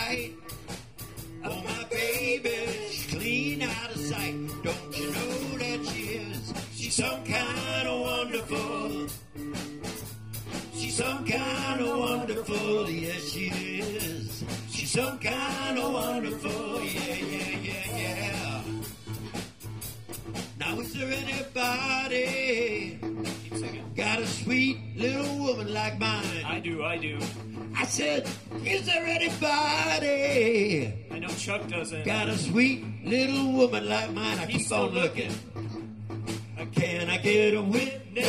right. Oh, my baby, she's clean out of sight. Don't you know that she is? She's some kind of wonderful. She's some kind of wonderful. Yes, she is. She's some kind of wonderful. Yeah, yeah, yeah, yeah. Now, is there anybody got a sweet little woman like mine? I do. I said, is there anybody I know Chuck doesn't. got a sweet little woman like mine? I keep on looking. Can I get a witness?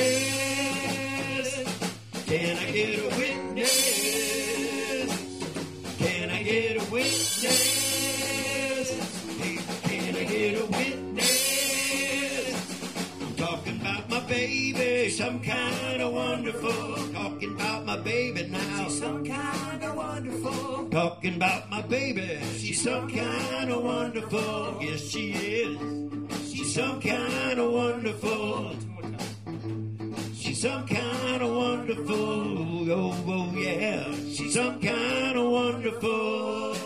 Can I get a witness? Can I get a witness? Hey, can I get a witness? I'm talking about my baby, some kind of wonderful. Talking about my baby now. She's some kind of wonderful. Talking about my baby, she's some kind of wonderful. Yes, she is. She's some kind of wonderful. She's some kind of wonderful. Oh, oh, yeah. She's some kind of wonderful.